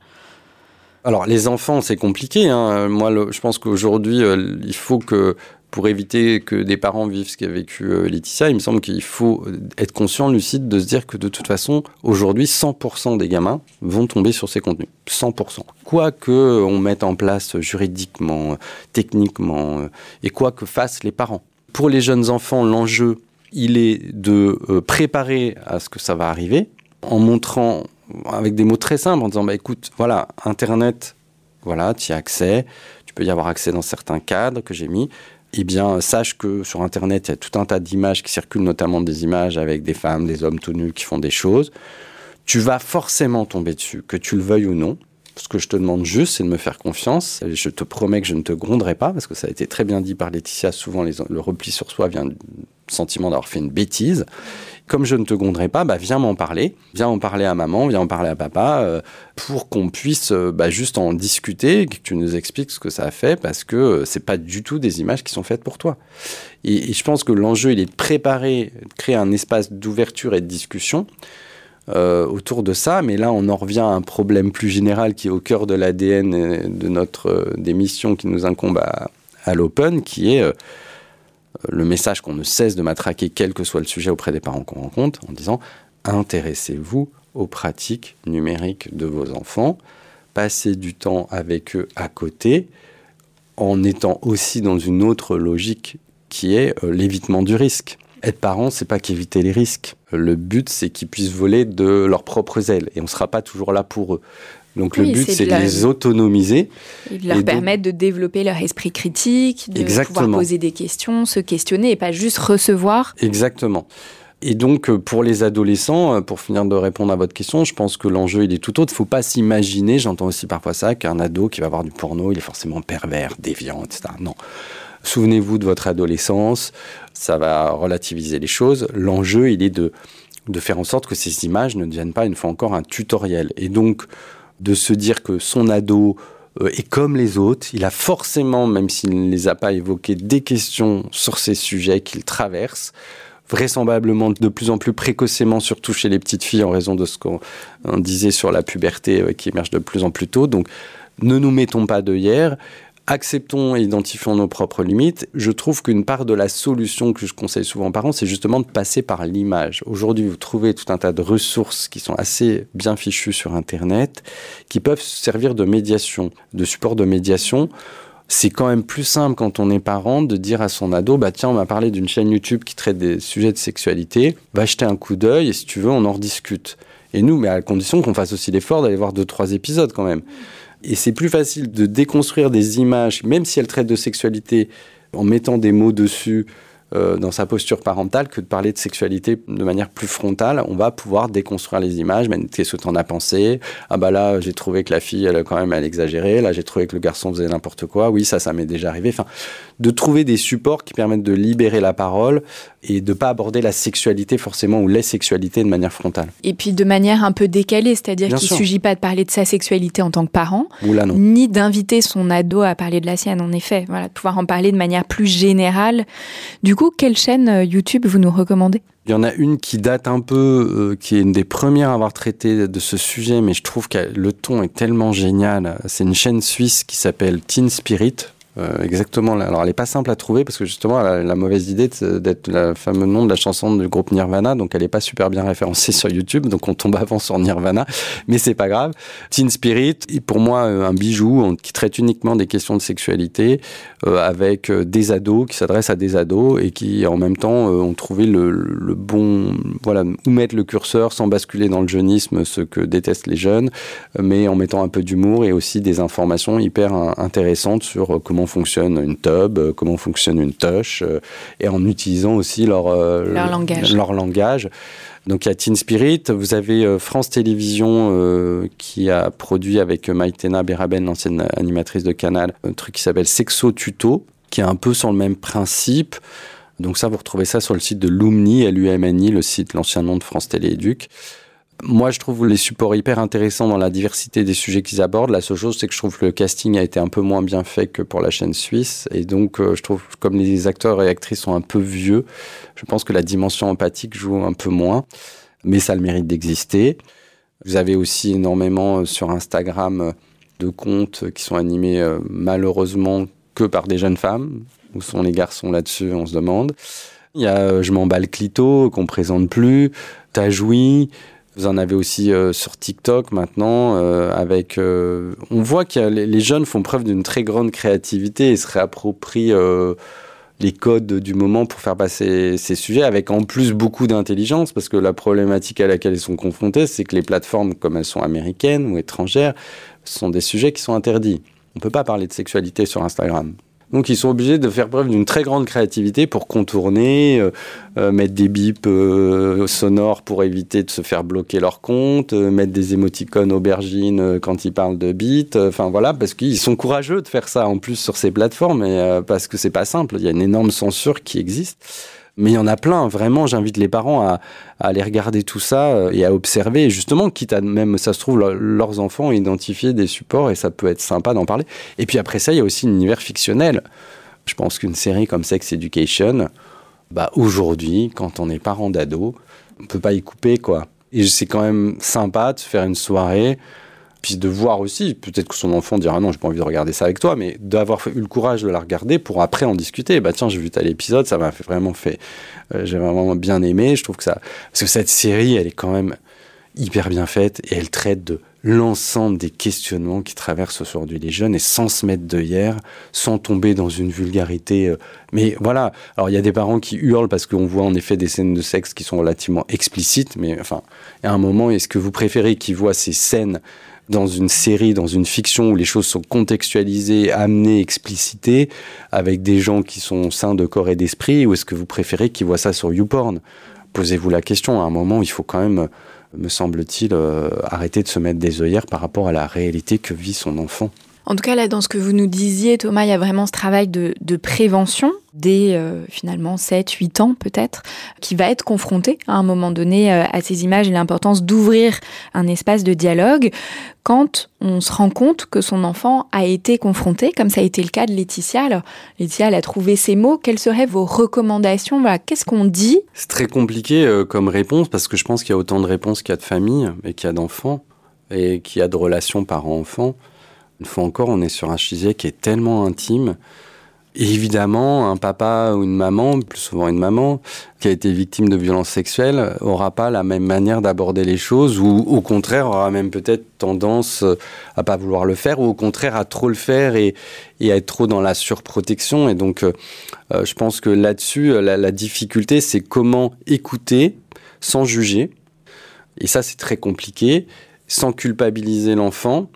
Alors, les enfants, c'est compliqué. Moi, je pense qu'aujourd'hui, il faut que, pour éviter que des parents vivent ce qu'a vécu Laetitia, il me semble qu'il faut être conscient, lucide, de se dire que de toute façon, aujourd'hui, 100% des gamins vont tomber sur ces contenus. 100%. Quoi qu'on mette en place juridiquement, techniquement, et quoi que fassent les parents. Pour les jeunes enfants, l'enjeu, il est de préparer à ce que ça va arriver, en montrant avec des mots très simples, en disant écoute, voilà, Internet, voilà, tu y as accès, tu peux y avoir accès dans certains cadres que j'ai mis. Eh bien, sache que sur Internet, il y a tout un tas d'images qui circulent, notamment des images avec des femmes, des hommes tout nus qui font des choses. Tu vas forcément tomber dessus, que tu le veuilles ou non. Ce que je te demande juste, c'est de me faire confiance. Je te promets que je ne te gronderai pas, parce que ça a été très bien dit par Laetitia. Souvent, le repli sur soi vient du sentiment d'avoir fait une bêtise. Comme je ne te gronderai pas, viens m'en parler. Viens en parler à maman, viens en parler à papa, pour qu'on puisse juste en discuter, que tu nous expliques ce que ça a fait, parce que c'est pas du tout des images qui sont faites pour toi. Et je pense que l'enjeu, il est de préparer, de créer un espace d'ouverture et de discussion autour de ça, mais là on en revient à un problème plus général qui est au cœur de l'ADN de des missions qui nous incombent à l'Open, qui est le message qu'on ne cesse de matraquer, quel que soit le sujet auprès des parents qu'on rencontre, en disant intéressez-vous aux pratiques numériques de vos enfants, passez du temps avec eux à côté, en étant aussi dans une autre logique qui est l'évitement du risque. Être parent, c'est pas qu'éviter les risques. Le but, c'est qu'ils puissent voler de leurs propres ailes. Et on ne sera pas toujours là pour eux. Donc le but, c'est de les autonomiser. Et de leur permettre de développer leur esprit critique, de pouvoir poser des questions, se questionner et pas juste recevoir. Exactement. Et donc, pour les adolescents, pour finir de répondre à votre question, je pense que l'enjeu, il est tout autre. Il ne faut pas s'imaginer, j'entends aussi parfois ça, qu'un ado qui va voir du porno, il est forcément pervers, déviant, etc. Non. Souvenez-vous de votre adolescence, ça va relativiser les choses. L'enjeu, il est de faire en sorte que ces images ne deviennent pas, une fois encore, un tutoriel. Et donc, de se dire que son ado est comme les autres, il a forcément, même s'il ne les a pas évoquées, des questions sur ces sujets qu'il traverse, vraisemblablement de plus en plus précocement, surtout chez les petites filles, en raison de ce qu'on disait sur la puberté qui émerge de plus en plus tôt. Donc, ne nous mettons pas d'œillères. Acceptons et identifions nos propres limites. Je trouve qu'une part de la solution que je conseille souvent aux parents, c'est justement de passer par l'image. Aujourd'hui, vous trouvez tout un tas de ressources qui sont assez bien fichues sur Internet, qui peuvent servir de médiation, de support de médiation. C'est quand même plus simple quand on est parent de dire à son ado, tiens, on m'a parlé d'une chaîne YouTube qui traite des sujets de sexualité, va jeter un coup d'œil et si tu veux, on en rediscute. Et nous, mais à condition qu'on fasse aussi l'effort d'aller voir 2-3 épisodes quand même. Et c'est plus facile de déconstruire des images, même si elles traitent de sexualité, en mettant des mots dessus, dans sa posture parentale que de parler de sexualité de manière plus frontale. On va pouvoir déconstruire les images. Mais qu'est-ce que t'en as pensé ? Ah bah là, j'ai trouvé que la fille, elle exagérait. Là, j'ai trouvé que le garçon faisait n'importe quoi. Oui, ça m'est déjà arrivé. Enfin, de trouver des supports qui permettent de libérer la parole et de pas aborder la sexualité forcément ou les sexualités de manière frontale. Et puis de manière un peu décalée, c'est-à-dire Bien qu'il sûr. ne s'agit pas de parler de sa sexualité en tant que parent, Oula, non. ni d'inviter son ado à parler de la sienne, en effet. Voilà, de pouvoir en parler de manière plus générale. Du coup, quelle chaîne YouTube vous nous recommandez ? Il y en a une qui date un peu, qui est une des premières à avoir traité de ce sujet, mais je trouve que le ton est tellement génial. C'est une chaîne suisse qui s'appelle Teen Spirit. Exactement. Alors, elle est pas simple à trouver parce que justement, elle a la mauvaise idée d'être le fameux nom de la chanson du groupe Nirvana, donc elle est pas super bien référencée sur YouTube, donc on tombe avant sur Nirvana, mais c'est pas grave. Teen Spirit est pour moi un bijou qui traite uniquement des questions de sexualité avec des ados qui s'adressent à des ados et qui en même temps ont trouvé le bon, voilà, où mettre le curseur sans basculer dans le jeunisme, ce que détestent les jeunes, mais en mettant un peu d'humour et aussi des informations hyper intéressantes sur comment fonctionne une tub, comment fonctionne une touche, et en utilisant aussi leur langage. Donc il y a Teen Spirit, vous avez France Télévisions qui a produit avec Maïtena Beraben, l'ancienne animatrice de Canal, un truc qui s'appelle Sexo Tuto, qui est un peu sur le même principe. Donc ça, vous retrouvez ça sur le site de Lumni, LUMNI, le site, l'ancien nom de France Télé Éduc. Moi, je trouve les supports hyper intéressants dans la diversité des sujets qu'ils abordent. La seule chose, c'est que je trouve que le casting a été un peu moins bien fait que pour la chaîne suisse. Et donc, je trouve, comme les acteurs et actrices sont un peu vieux, je pense que la dimension empathique joue un peu moins. Mais ça a le mérite d'exister. Vous avez aussi énormément sur Instagram de comptes qui sont animés malheureusement que par des jeunes femmes. Où sont les garçons là-dessus, on se demande. Il y a Je m'emballe clito, qu'on présente plus. Tajoui. Vous en avez aussi sur TikTok maintenant, avec... on voit que les jeunes font preuve d'une très grande créativité et se réapproprient les codes du moment pour faire passer ces sujets, avec en plus beaucoup d'intelligence, parce que la problématique à laquelle ils sont confrontés, c'est que les plateformes, comme elles sont américaines ou étrangères, sont des sujets qui sont interdits. On ne peut pas parler de sexualité sur Instagram. Donc, ils sont obligés de faire preuve d'une très grande créativité pour contourner, mettre des bips sonores pour éviter de se faire bloquer leur compte, mettre des émoticônes aubergines quand ils parlent de bites. Enfin, voilà, parce qu'ils sont courageux de faire ça en plus sur ces plateformes, parce que c'est pas simple. Il y a une énorme censure qui existe. Mais il y en a plein, vraiment, j'invite les parents à aller regarder tout ça et à observer, et justement, quitte à même, ça se trouve, leurs enfants ont identifié des supports et ça peut être sympa d'en parler. Et puis après ça, il y a aussi l'univers fictionnel. Je pense qu'une série comme Sex Education, aujourd'hui, quand on est parent d'ado, on peut pas y couper, quoi. Et c'est quand même sympa de faire une soirée, puis de voir aussi, peut-être que son enfant dira non, j'ai pas envie de regarder ça avec toi, mais d'avoir eu le courage de la regarder pour après en discuter. Tiens, j'ai vu tel épisode, ça m'a vraiment fait, j'ai vraiment bien aimé. Je trouve que ça, parce que cette série, elle est quand même hyper bien faite et elle traite de l'ensemble des questionnements qui traversent aujourd'hui les jeunes et sans se mettre d'œillères, sans tomber dans une vulgarité. Mais voilà, alors il y a des parents qui hurlent parce qu'on voit en effet des scènes de sexe qui sont relativement explicites, mais enfin, il y a un moment, est-ce que vous préférez qu'ils voient ces scènes dans une série, dans une fiction où les choses sont contextualisées, amenées, explicitées, avec des gens qui sont sains de corps et d'esprit, ou est-ce que vous préférez qu'ils voient ça sur YouPorn ? Posez-vous la question, à un moment, il faut quand même, me semble-t-il, arrêter de se mettre des œillères par rapport à la réalité que vit son enfant. En tout cas, là, dans ce que vous nous disiez, Thomas, il y a vraiment ce travail de prévention dès finalement 7-8 ans peut-être, qui va être confronté à un moment donné à ces images et l'importance d'ouvrir un espace de dialogue quand on se rend compte que son enfant a été confronté, comme ça a été le cas de Laetitia. Alors, Laetitia, elle a trouvé ces mots. Quelles seraient vos recommandations ? Voilà, qu'est-ce qu'on dit ? C'est très compliqué comme réponse, parce que je pense qu'il y a autant de réponses qu'il y a de familles et qu'il y a d'enfants et qu'il y a de relations parents-enfants. Une fois encore, on est sur un sujet qui est tellement intime. Et évidemment, un papa ou une maman, plus souvent une maman, qui a été victime de violences sexuelles, aura pas la même manière d'aborder les choses, ou au contraire aura même peut-être tendance à pas vouloir le faire, ou au contraire à trop le faire et à être trop dans la surprotection. Et donc, je pense que là-dessus, la difficulté, c'est comment écouter sans juger. Et ça, c'est très compliqué, sans culpabiliser l'enfant.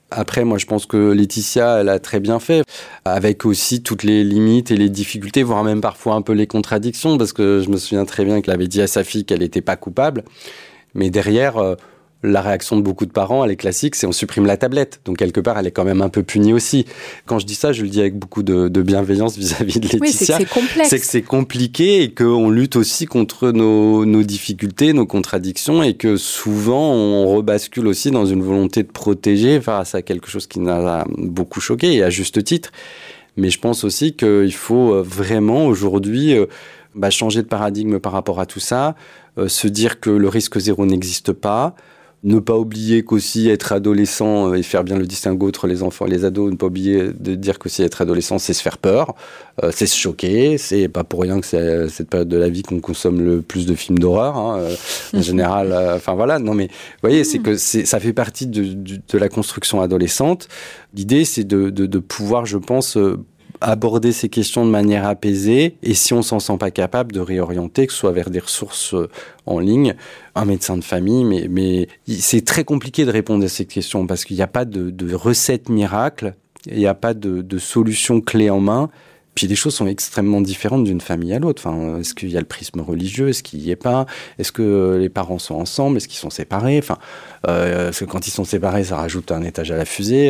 Après, moi, je pense que Laetitia, elle a très bien fait, avec aussi toutes les limites et les difficultés, voire même parfois un peu les contradictions, parce que je me souviens très bien qu'elle avait dit à sa fille qu'elle n'était pas coupable, mais derrière, la réaction de beaucoup de parents, elle est classique, c'est on supprime la tablette. Donc, quelque part, elle est quand même un peu punie aussi. Quand je dis ça, je le dis avec beaucoup de bienveillance vis-à-vis de Laetitia. Oui, c'est que c'est complexe. C'est que c'est compliqué et qu'on lutte aussi contre nos difficultés, nos contradictions, et que souvent, on rebascule aussi dans une volonté de protéger face à quelque chose qui nous a beaucoup choqué, et à juste titre. Mais je pense aussi qu'il faut vraiment, aujourd'hui, changer de paradigme par rapport à tout ça, se dire que le risque zéro n'existe pas. Ne pas oublier qu'aussi être adolescent et faire bien le distinguo entre les enfants et les ados, ne pas oublier de dire qu'aussi être adolescent, c'est se faire peur, c'est se choquer, c'est pas pour rien que c'est cette période de la vie qu'on consomme le plus de films d'horreur, en général. Non mais, vous voyez, c'est que ça fait partie de la construction adolescente. L'idée, c'est de pouvoir, je pense, aborder ces questions de manière apaisée, et si on s'en sent pas capable, de réorienter, que ce soit vers des ressources en ligne, un médecin de famille, mais c'est très compliqué de répondre à ces questions, parce qu'il n'y a pas de recette miracle, il n'y a pas de solution clé en main. Puis les choses sont extrêmement différentes d'une famille à l'autre. Enfin, est-ce qu'il y a le prisme religieux? Est-ce qu'il n'y est pas? Est-ce que les parents sont ensemble? Est-ce qu'ils sont séparés? Parce que quand ils sont séparés, ça rajoute un étage à la fusée.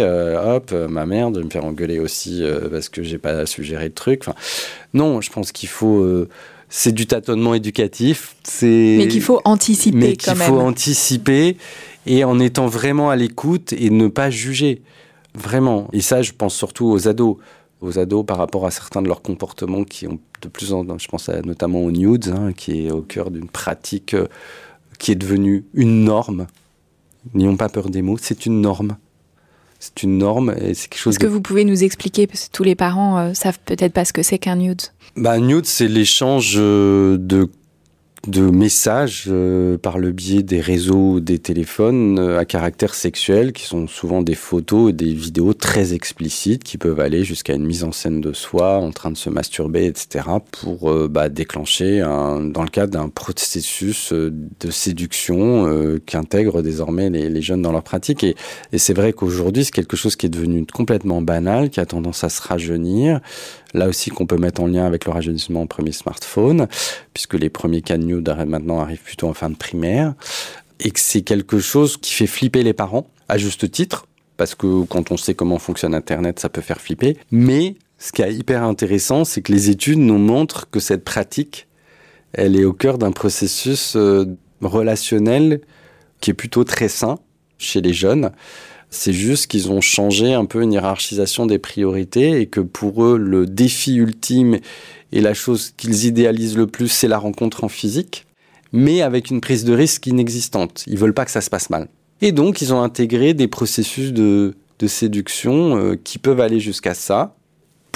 Ma mère de me faire engueuler aussi parce que j'ai pas suggéré le truc. Non, je pense qu'il faut... c'est du tâtonnement éducatif. Mais qu'il faut anticiper mais quand même. Mais qu'il faut anticiper, et en étant vraiment à l'écoute et ne pas juger. Vraiment. Et ça, je pense surtout aux ados par rapport à certains de leurs comportements qui ont de plus en plus, je pense notamment aux nudes, qui est au cœur d'une pratique qui est devenue une norme. N'ayons pas peur des mots, c'est une norme. C'est une norme et c'est quelque chose... Est-ce que vous pouvez nous expliquer, parce que tous les parents savent peut-être pas ce que c'est qu'un nude? Nude, c'est l'échange de messages par le biais des réseaux, des téléphones à caractère sexuel, qui sont souvent des photos et des vidéos très explicites qui peuvent aller jusqu'à une mise en scène de soi en train de se masturber, etc. pour déclencher dans le cadre d'un processus de séduction qu'intègrent désormais les jeunes dans leur pratique. Et c'est vrai qu'aujourd'hui, c'est quelque chose qui est devenu complètement banal, qui a tendance à se rajeunir. Là aussi qu'on peut mettre en lien avec le rajeunissement au premier smartphone, puisque les premiers cas de nude maintenant arrivent plutôt en fin de primaire, et que c'est quelque chose qui fait flipper les parents, à juste titre, parce que quand on sait comment fonctionne Internet, ça peut faire flipper. Mais ce qui est hyper intéressant, c'est que les études nous montrent que cette pratique, elle est au cœur d'un processus relationnel qui est plutôt très sain chez les jeunes. C'est juste qu'ils ont changé un peu une hiérarchisation des priorités, et que pour eux, le défi ultime et la chose qu'ils idéalisent le plus, c'est la rencontre en physique, mais avec une prise de risque inexistante. Ils veulent pas que ça se passe mal. Et donc, ils ont intégré des processus de séduction qui peuvent aller jusqu'à ça. Pourquoi ?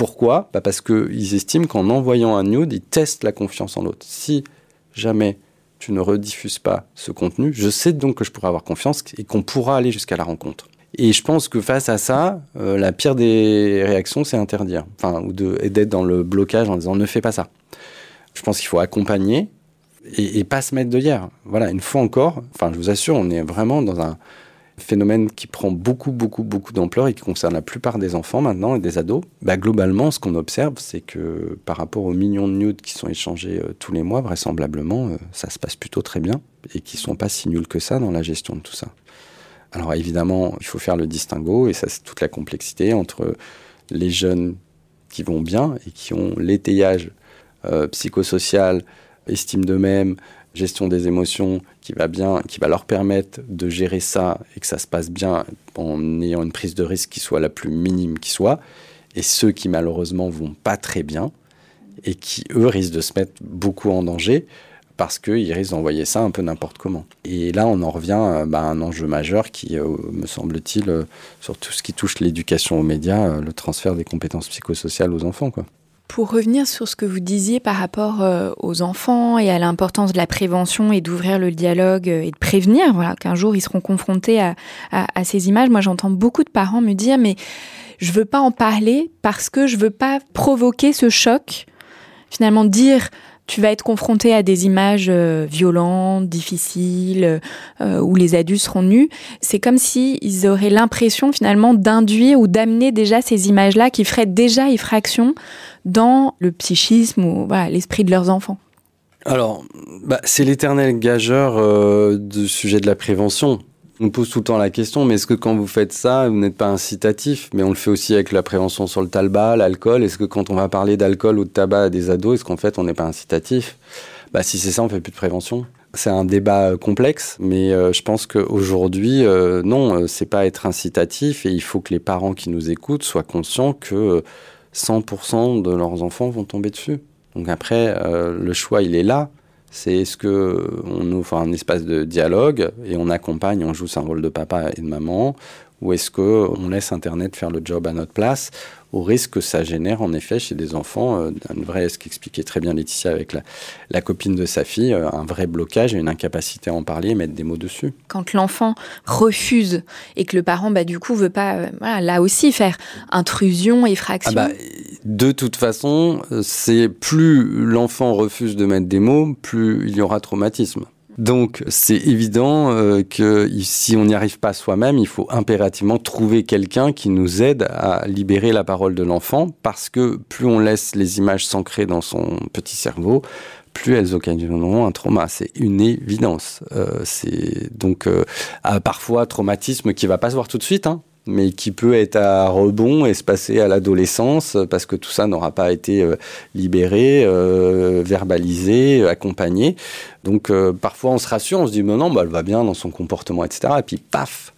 Parce qu'ils estiment qu'en envoyant un nude, ils testent la confiance en l'autre. Si jamais tu ne rediffuses pas ce contenu, je sais donc que je pourrai avoir confiance et qu'on pourra aller jusqu'à la rencontre. Et je pense que face à ça, la pire des réactions, c'est interdire. Et d'être dans le blocage en disant « ne fais pas ça ». Je pense qu'il faut accompagner et pas se mettre de hier. Voilà, une fois encore, je vous assure, on est vraiment dans un phénomène qui prend beaucoup d'ampleur et qui concerne la plupart des enfants maintenant et des ados. Globalement, ce qu'on observe, c'est que par rapport aux millions de nudes qui sont échangés tous les mois, vraisemblablement, ça se passe plutôt très bien et qui ne sont pas si nuls que ça dans la gestion de tout ça. Alors évidemment, il faut faire le distinguo, et ça c'est toute la complexité entre les jeunes qui vont bien et qui ont l'étayage psychosocial, estime d'eux-mêmes, gestion des émotions qui va bien, qui va leur permettre de gérer ça et que ça se passe bien en ayant une prise de risque qui soit la plus minime qui soit, et ceux qui malheureusement vont pas très bien et qui eux risquent de se mettre beaucoup en danger, parce qu'ils risquent d'envoyer ça un peu n'importe comment. Et là, on en revient à un enjeu majeur qui, me semble-t-il, sur tout ce qui touche l'éducation aux médias, le transfert des compétences psychosociales aux enfants, quoi. Pour revenir sur ce que vous disiez par rapport aux enfants et à l'importance de la prévention et d'ouvrir le dialogue et de prévenir, qu'un jour ils seront confrontés à ces images, moi j'entends beaucoup de parents me dire « mais je veux pas en parler parce que je veux pas provoquer ce choc ». Finalement, dire tu vas être confronté à des images violentes, difficiles, où les adultes seront nus. C'est comme s'ils auraient l'impression finalement d'induire ou d'amener déjà ces images-là qui feraient déjà effraction dans le psychisme ou l'esprit de leurs enfants. Alors, c'est l'éternel gageur du sujet de la prévention. On pose tout le temps la question, mais est-ce que quand vous faites ça, vous n'êtes pas incitatif ? Mais on le fait aussi avec la prévention sur le tabac, l'alcool. Est-ce que quand on va parler d'alcool ou de tabac à des ados, est-ce qu'en fait on n'est pas incitatif ? Si c'est ça, on ne fait plus de prévention. C'est un débat complexe, mais je pense qu'aujourd'hui, non, c'est pas être incitatif et il faut que les parents qui nous écoutent soient conscients que 100% de leurs enfants vont tomber dessus. Donc après, le choix, il est là. C'est est-ce qu'on ouvre un espace de dialogue et on accompagne, on joue un rôle de papa et de maman, ou est-ce qu'on laisse Internet faire le job à notre place, au risque que ça génère en effet chez des enfants ce qu'expliquait très bien Laetitia avec la copine de sa fille, un vrai blocage et une incapacité à en parler et mettre des mots dessus. Quand l'enfant refuse et que le parent du coup veut pas là aussi faire intrusion, effraction. De toute façon, c'est plus l'enfant refuse de mettre des mots, plus il y aura traumatisme. Donc, c'est évident que si on n'y arrive pas soi-même, il faut impérativement trouver quelqu'un qui nous aide à libérer la parole de l'enfant, parce que plus on laisse les images s'ancrer dans son petit cerveau, plus elles occasionneront un trauma. C'est une évidence. C'est donc parfois traumatisme qui va pas se voir tout de suite, mais qui peut être à rebond et se passer à l'adolescence parce que tout ça n'aura pas été libéré, verbalisé, accompagné. Donc parfois on se rassure, on se dit non, elle va bien dans son comportement, etc. Et puis paf,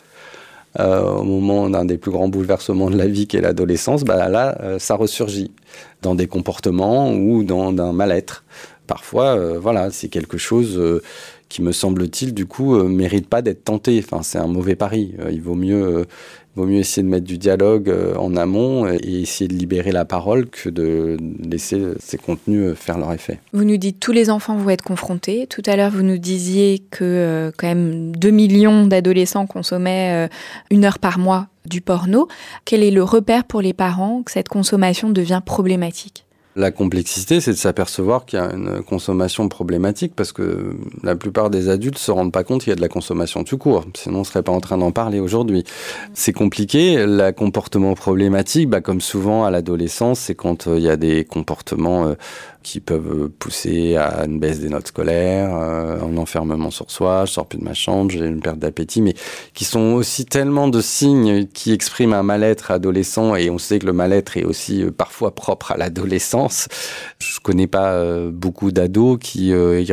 au moment d'un des plus grands bouleversements de la vie qu'est l'adolescence, ça ressurgit dans des comportements ou dans un mal-être. Parfois, c'est quelque chose qui, me semble-t-il, du coup, mérite pas d'être tenté. Enfin, c'est un mauvais pari. Il vaut mieux essayer de mettre du dialogue en amont et essayer de libérer la parole que de laisser ces contenus faire leur effet. Vous nous dites tous les enfants vont être confrontés. Tout à l'heure, vous nous disiez que quand même 2 millions d'adolescents consommaient 1 heure par mois du porno. Quel est le repère pour les parents que cette consommation devient problématique ? La complexité, c'est de s'apercevoir qu'il y a une consommation problématique parce que la plupart des adultes ne se rendent pas compte qu'il y a de la consommation tout court. Sinon, on ne serait pas en train d'en parler aujourd'hui. C'est compliqué. Le comportement problématique, comme souvent à l'adolescence, c'est quand il y a des comportements qui peuvent pousser à une baisse des notes scolaires, un enfermement sur soi, je sors plus de ma chambre, j'ai une perte d'appétit, mais qui sont aussi tellement de signes qui expriment un mal-être adolescent, et on sait que le mal-être est aussi parfois propre à l'adolescence. Je connais pas beaucoup d'ados qui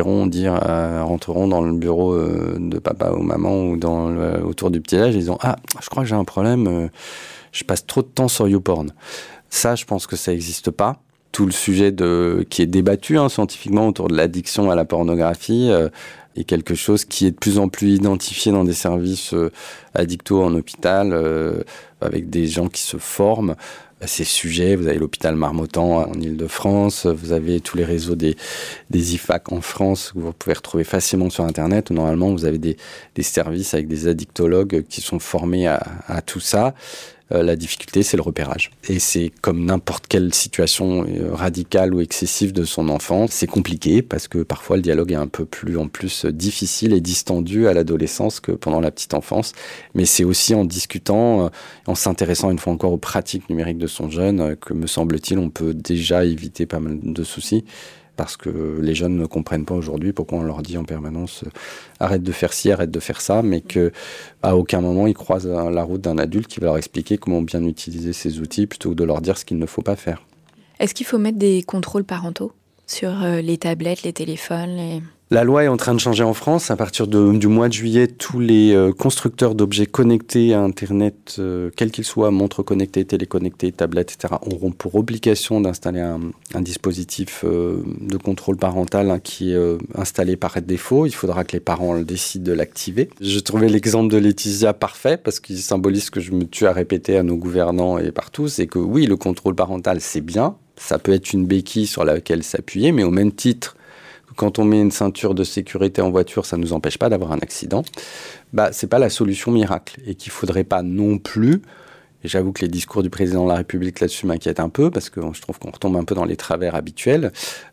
rentreront dans le bureau de papa ou maman ou autour du petit-âge, et ils ont je crois que j'ai un problème, je passe trop de temps sur YouPorn. Ça, je pense que ça n'existe pas. Tout le sujet qui est débattu scientifiquement autour de l'addiction à la pornographie est quelque chose qui est de plus en plus identifié dans des services addictos en hôpital, avec des gens qui se forment à ces sujets. Vous avez l'hôpital Marmottan en Ile-de-France, vous avez tous les réseaux des IFAC en France que vous pouvez retrouver facilement sur Internet. Normalement, vous avez des services avec des addictologues qui sont formés à tout ça. La difficulté, c'est le repérage. Et c'est comme n'importe quelle situation radicale ou excessive de son enfant. C'est compliqué parce que parfois le dialogue est un peu plus difficile et distendu à l'adolescence que pendant la petite enfance. Mais c'est aussi en discutant, en s'intéressant une fois encore aux pratiques numériques de son jeune que, me semble-t-il, on peut déjà éviter pas mal de soucis. Parce que les jeunes ne comprennent pas aujourd'hui pourquoi on leur dit en permanence arrête de faire ci, arrête de faire ça, mais qu'à aucun moment ils croisent la route d'un adulte qui va leur expliquer comment bien utiliser ces outils plutôt que de leur dire ce qu'il ne faut pas faire. Est-ce qu'il faut mettre des contrôles parentaux sur les tablettes, les téléphones La loi est en train de changer en France. À partir du mois de juillet, tous les constructeurs d'objets connectés à Internet, quels qu'ils soient, montres connectées, téléconnectées, tablettes, etc., auront pour obligation d'installer un dispositif de contrôle parental qui est installé par défaut. Il faudra que les parents décident de l'activer. Je trouvais l'exemple de Laetitia parfait parce qu'il symbolise ce que je me tue à répéter à nos gouvernants et partout. C'est que oui, le contrôle parental, c'est bien. Ça peut être une béquille sur laquelle s'appuyer, mais au même titre, quand on met une ceinture de sécurité en voiture, ça ne nous empêche pas d'avoir un accident. C'est pas la solution miracle et qu'il faudrait pas non plus Et j'avoue que les discours du président de la République là-dessus m'inquiètent un peu, parce que je trouve qu'on retombe un peu dans les travers habituels,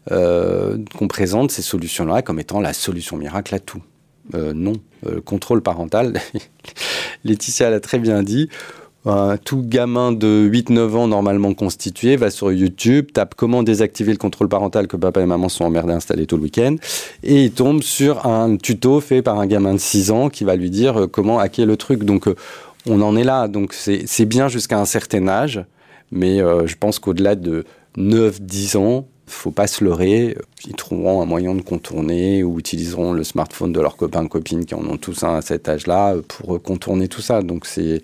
qu'on présente ces solutions-là comme étant la solution miracle à tout. Non, le contrôle parental, Laetitia l'a très bien dit, tout gamin de 8-9 ans normalement constitué va sur YouTube, tape comment désactiver le contrôle parental que papa et maman sont emmerdés à installer tout le week-end, et il tombe sur un tuto fait par un gamin de 6 ans qui va lui dire comment hacker le truc. Donc on en est là, donc c'est bien jusqu'à un certain âge, mais je pense qu'au-delà de 9-10 ans, faut pas se leurrer, ils trouveront un moyen de contourner ou utiliseront le smartphone de leurs copains et copines qui en ont tous un à cet âge-là pour contourner tout ça. Donc c'est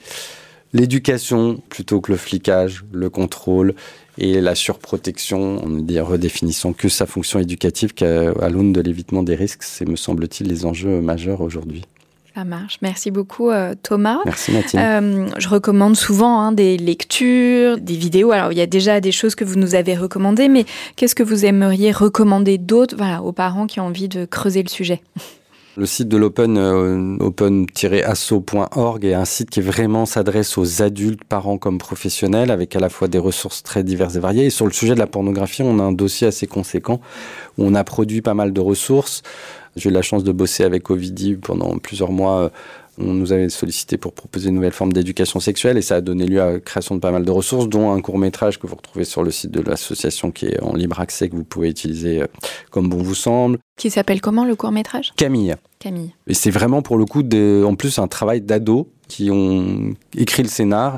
l'éducation plutôt que le flicage, le contrôle et la surprotection, en redéfinissant que sa fonction éducative qu'à l'aune de l'évitement des risques, c'est, me semble-t-il, les enjeux majeurs aujourd'hui. Ça marche. Merci beaucoup, Thomas. Merci, Mathilde. Je recommande souvent des lectures, des vidéos. Alors, il y a déjà des choses que vous nous avez recommandées, mais qu'est-ce que vous aimeriez recommander d'autres, aux parents qui ont envie de creuser le sujet ? Le site de l'Open, open-asso.org, est un site qui vraiment s'adresse aux adultes, parents comme professionnels, avec à la fois des ressources très diverses et variées. Et sur le sujet de la pornographie, on a un dossier assez conséquent où on a produit pas mal de ressources. J'ai eu la chance de bosser avec Ovidie pendant plusieurs mois. On nous avait sollicité pour proposer une nouvelle forme d'éducation sexuelle et ça a donné lieu à la création de pas mal de ressources, dont un court-métrage que vous retrouvez sur le site de l'association qui est en libre accès, que vous pouvez utiliser comme bon vous semble. Qui s'appelle comment, le court-métrage ? Camille. Et c'est vraiment pour le coup, en plus, un travail d'ados qui ont écrit le scénar.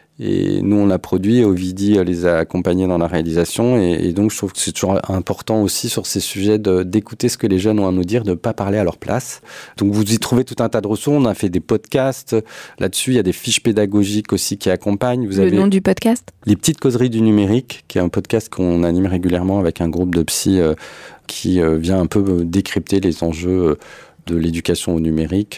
Et nous, on l'a produit et Ovidie les a accompagnés dans la réalisation. Et donc, je trouve que c'est toujours important aussi sur ces sujets d'écouter ce que les jeunes ont à nous dire, de ne pas parler à leur place. Donc, vous y trouvez tout un tas de ressources. On a fait des podcasts là-dessus. Il y a des fiches pédagogiques aussi qui accompagnent. Le nom du podcast ? Les Petites Causeries du Numérique, qui est un podcast qu'on anime régulièrement avec un groupe de psy qui vient un peu décrypter les enjeux de l'éducation au numérique.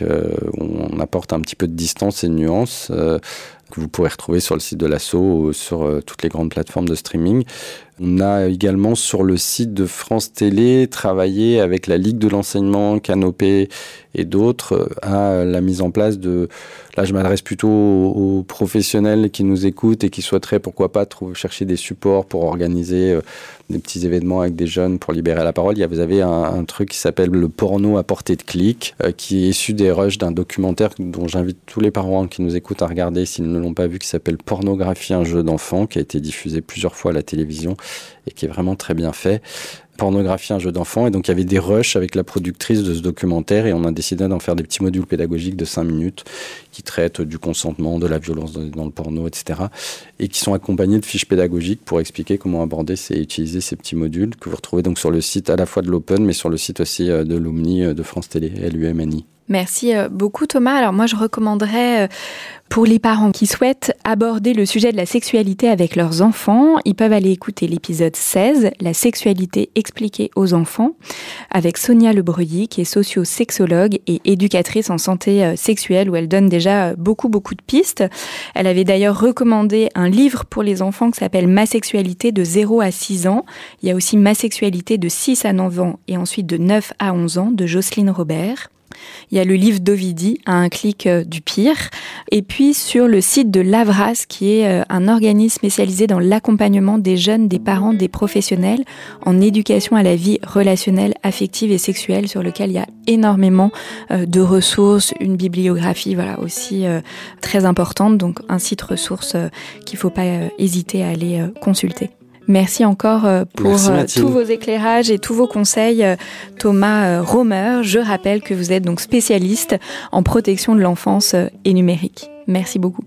On apporte un petit peu de distance et de nuance que vous pourrez retrouver sur le site de l'asso ou sur toutes les grandes plateformes de streaming. On a également sur le site de France Télé travaillé avec la Ligue de l'enseignement, Canopé et d'autres à la mise en place de... Là, je m'adresse plutôt aux professionnels qui nous écoutent et qui souhaiteraient, pourquoi pas, chercher des supports pour organiser des petits événements avec des jeunes pour libérer la parole. Vous avez un truc qui s'appelle le porno à portée de clic, qui est issu des rushs d'un documentaire dont j'invite tous les parents qui nous écoutent à regarder s'ils ne l'ont pas vu, qui s'appelle Pornographie, un jeu d'enfant, qui a été diffusé plusieurs fois à la télévision et qui est vraiment très bien fait. Pornographie, un jeu d'enfant. Et donc, il y avait des rushs avec la productrice de ce documentaire et on a décidé d'en faire des petits modules pédagogiques de 5 minutes qui traitent du consentement, de la violence dans le porno, etc. et qui sont accompagnés de fiches pédagogiques pour expliquer comment aborder et utiliser ces petits modules que vous retrouvez donc sur le site à la fois de l'Open, mais sur le site aussi de l'Omni de France Télé, LUMNI. Merci beaucoup Thomas. Alors moi je recommanderais pour les parents qui souhaitent aborder le sujet de la sexualité avec leurs enfants, ils peuvent aller écouter l'épisode 16, la sexualité expliquée aux enfants, avec Sonia Lebreuilly qui est socio-sexologue et éducatrice en santé sexuelle où elle donne déjà beaucoup de pistes. Elle avait d'ailleurs recommandé un livre pour les enfants qui s'appelle Ma sexualité de 0 à 6 ans. Il y a aussi Ma sexualité de 6 à 9 ans et ensuite de 9 à 11 ans de Jocelyne Robert. Il y a le livre d'Ovidie, à un clic du pire. Et puis sur le site de l'Avras, qui est un organisme spécialisé dans l'accompagnement des jeunes, des parents, des professionnels en éducation à la vie relationnelle, affective et sexuelle, sur lequel il y a énormément de ressources, une bibliographie aussi très importante. Donc un site ressource qu'il ne faut pas hésiter à aller consulter. Merci encore pour tous vos éclairages et tous vos conseils, Thomas Romer. Je rappelle que vous êtes donc spécialiste en protection de l'enfance et numérique. Merci beaucoup.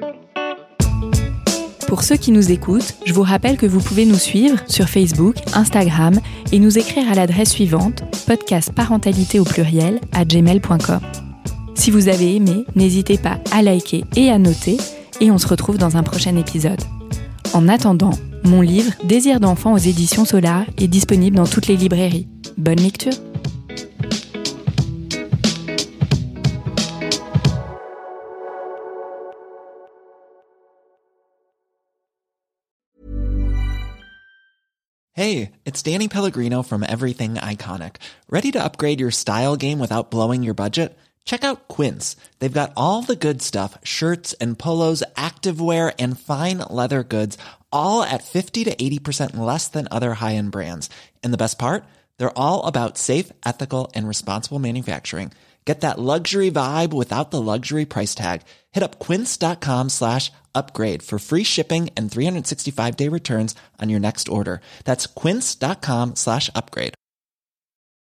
Pour ceux qui nous écoutent, je vous rappelle que vous pouvez nous suivre sur Facebook, Instagram et nous écrire à l'adresse suivante podcastparentalité@gmail.com. Si vous avez aimé, n'hésitez pas à liker et à noter et on se retrouve dans un prochain épisode. En attendant, mon livre « Désir d'enfant » aux éditions Solar est disponible dans toutes les librairies. Bonne lecture. Hey, it's Danny Pellegrino from Everything Iconic. Ready to upgrade your style game without blowing your budget? Check out Quince. They've got all the good stuff, shirts and polos, activewear, and fine leather goods, all at 50 to 80% less than other high-end brands. And the best part? They're all about safe, ethical, and responsible manufacturing. Get that luxury vibe without the luxury price tag. Hit up quince.com/upgrade for free shipping and 365-day returns on your next order. That's quince.com/upgrade.